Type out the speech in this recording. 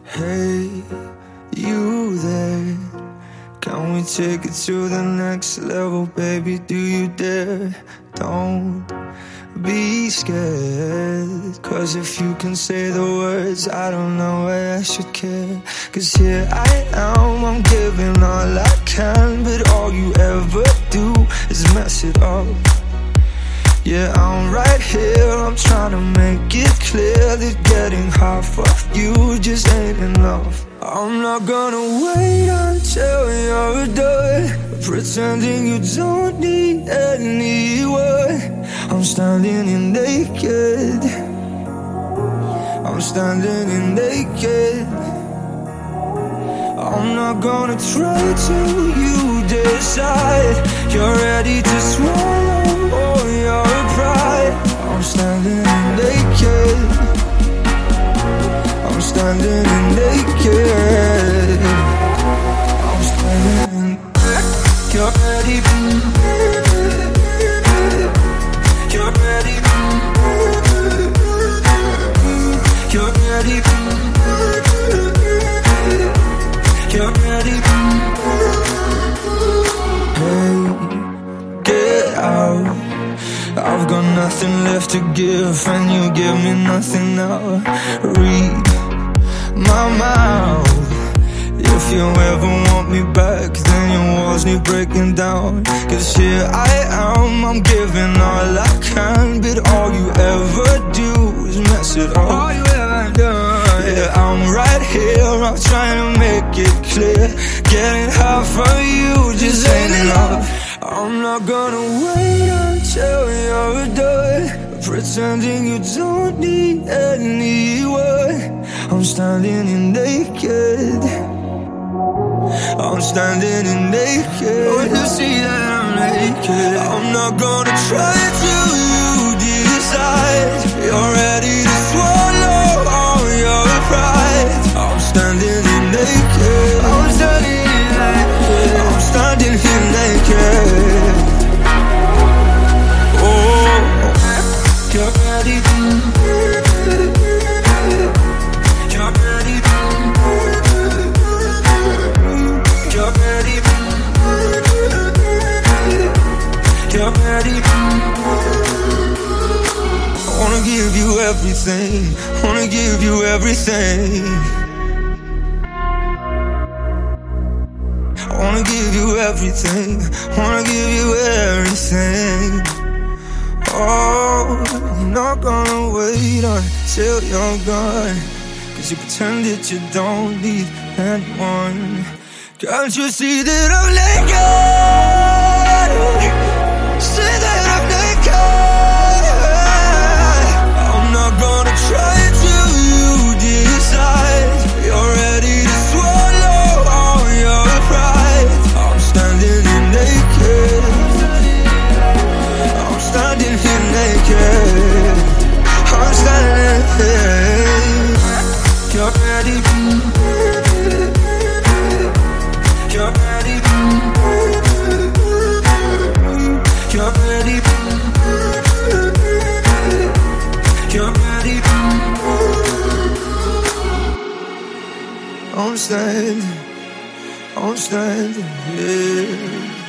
Hey, you there? Can we take it to the next level, baby? Do you dare? Don't be scared, 'cause if you can say the words, I don't know why I should care. 'Cause here I am, I'm giving all I can, but all you ever do is mess it up. Yeah, I'm right here, I'm trying to make it clear that getting half of you just ain't enough. I'm not gonna wait until you're done pretending you don't need anyone. I'm standing in naked, I'm standing in naked. I'm not gonna try till you decide you're ready to swallow all your pride. I'm standing in naked, I'm standing in naked. I'm standing in, you're ready, you're ready, you're ready, you're ready. Hey, get out, I've got nothing left to give, and you give me nothing now. Read my mouth. If you ever want me back, then your walls need breaking down. 'Cause here I am, I'm giving all I can, but all you ever do is mess it up. All you ever do. Yeah, I'm right here, I'm trying to make it clear. Getting half of you just ain't enough. I'm not gonna wait until you're done pretending you don't need anyone. I'm standing in naked, I'm standing in naked. When you see that I'm naked, I'm not gonna try till you decide you're ready to swallow all your pride. I'm standing in naked, I'm standing in naked, I'm standing here naked. Oh, you're ready, you're ready, you're ready, you're ready. I wanna give you everything, wanna give you everything. I wanna give you everything, wanna give you everything. Oh, I'm not gonna wait until you're gone, 'cause you pretend that you don't need anyone. Can't you see that I'm naked? See that I'm naked. I'm not gonna try till you decide you're ready to swallow all your pride. I'm standing in naked, I'm standing here naked, I'm standing here. You're ready, you're ready, you're ready, you're ready. I'm standing here.